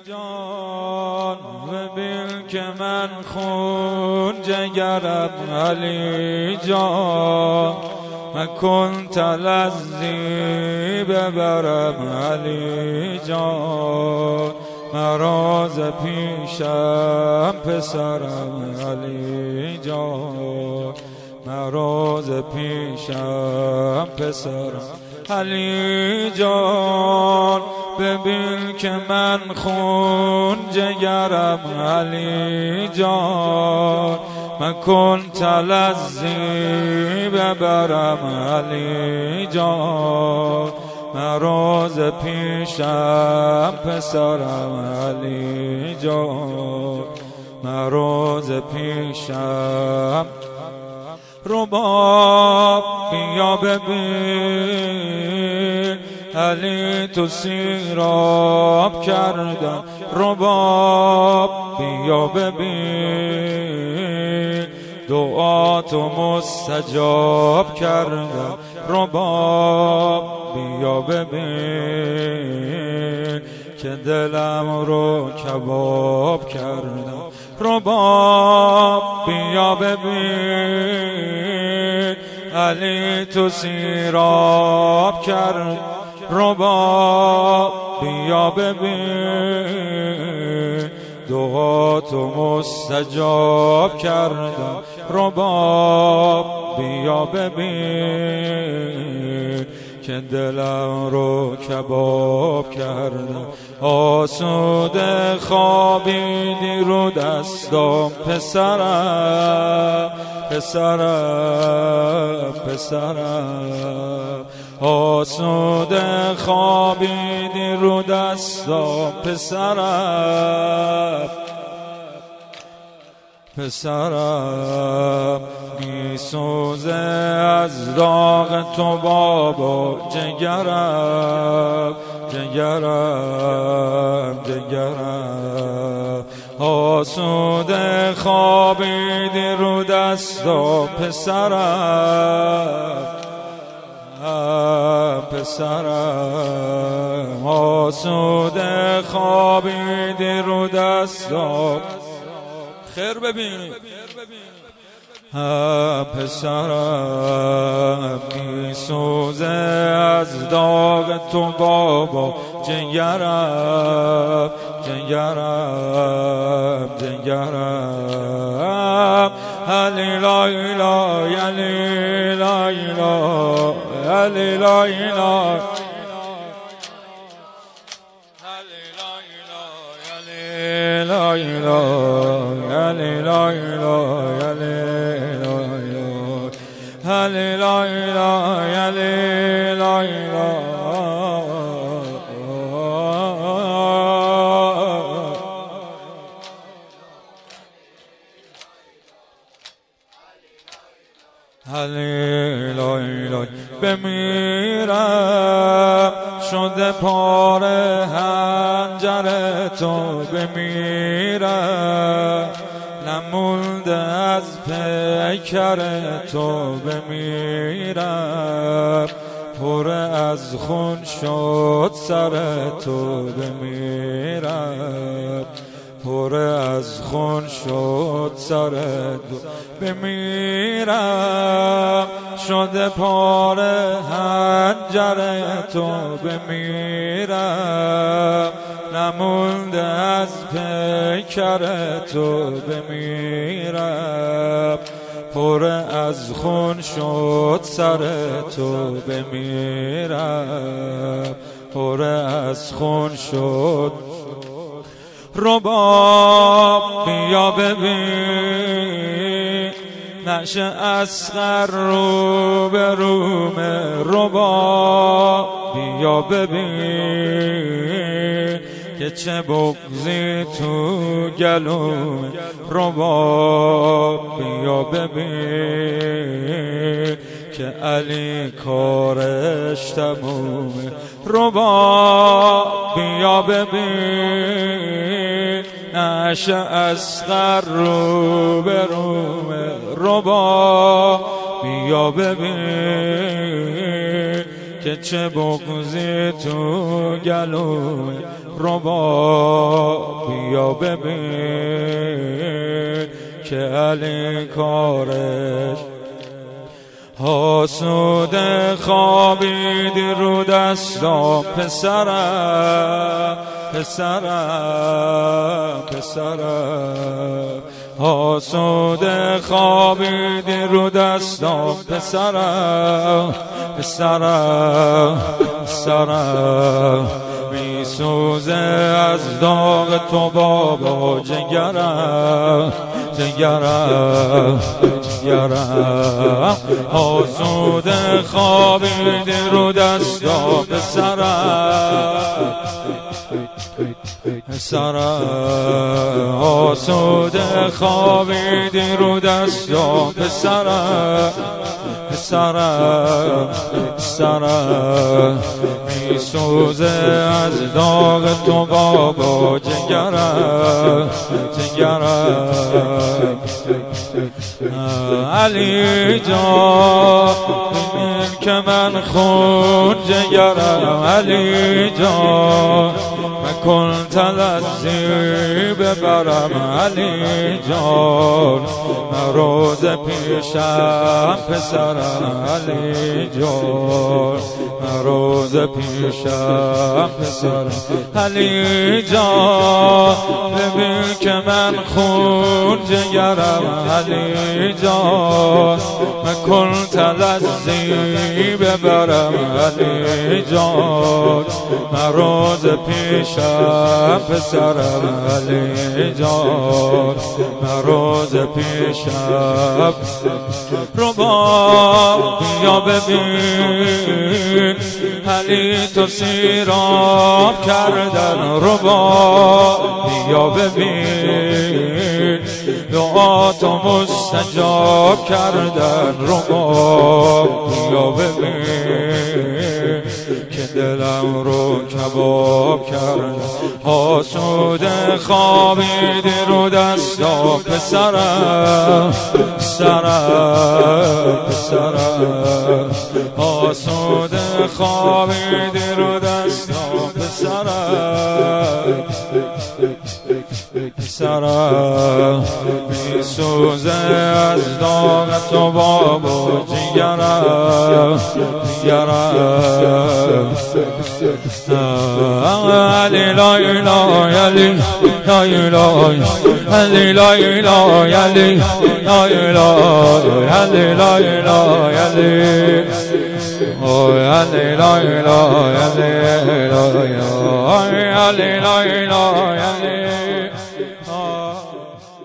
جان ببین که من خون جگرم علی جان مکن تلذی ببرم علی جان مراز پیشم پسرم علی جان مراز پیشم پسرم علی جان ببین که من خون جگرم علی جان مکن تلذی ببرم علی جان مراز پیشم پسرم علی جان مراز پیشم رباب بیا ببین علی تو سیراب کردم رباب بیا ببین دعا تو مستجاب کردم رباب بیا ببین که دلم رو کباب کردم رباب بیا ببین علی تو سیراب کرد رباب بیا ببین دعا تو مستجاب کردم رباب بیا ببین که دلم رو کباب کردم آسوده خوابیدی رو دستم پسرم پسرم پسرم آسوده خوابیدی رو دستم پسرم پسرم میسوزه از داغ تو بابا جگرم جگرم جگرم آسوده خوابیدی رو دستم پسرم پسرم آسوده خوابیدی رو دستم خیر ببینید پسرم میسوزه از داغ تو بابا جگرم جگرم جگرم علی لا اله علی لا اله علی لا اله لا إله علی لا إله علی لا إله علی لا إله علی لا إله بمیرم شده پاره حنجر تو بمیرم نمونده از پیکر تو بمیرم پر از خون شد سر تو بمیرم پر از خون شد سر تو بمیرم شده پاره حنجر تو بمیرم نمونده از پیکر تو بمیرم پر از خون شد سر تو بمیرم پر از خون شد رباب بیا ببین نعش اصغر رو به روم رباب بیا ببین که چه بغضی تو گلوم رباب بیا ببین که علی کارش تمومه رباب بیا ببین نعش اصغر رو به روم رباب بیا ببین که چه بغضی تو گلوم رباب بیا ببین که علی کارش آسوده خوابیدی رو دستام پسرم پسرم پسرم آسوده خوابیدی رو دستام پسرم پسرم پسرم میسوزه از داغ تو بابا جگرم جگرم جگرم آسوده خوابیدی رو دستام پسرم پسرم آسوده خوابیدی رو دستام پسرم پسرم پسرم میسوزه از داغ تو بابا جگرم جگرم علی جان ببین که من خون جگرم علی جان مکن تلذی ببرم علی جان من روز پیشم پسرم علی جان من روز پیشم پسرم علی جان ببین که من خون جگرم علی جان مکن تلذی ببرم علی جان من روز پیشم پسرم علی جان من روز پیشم ربا بیا ببین علی تو سیراب کردن ربا بیا ببین دعا تو مستجاب کردن ربا بیا ببین که دلم رو کباب کردن آسوده خوابیدی رو دستام پسرم پسرم پسرم آسوده خوابیدی رو دستام پسرم پسرم میسوزه از داغ تو بابا جگرم جگرم علی لا اله علی لا اله علی لا اله علی لا اله علی لا اله علی علی لا اله علی لا اله علی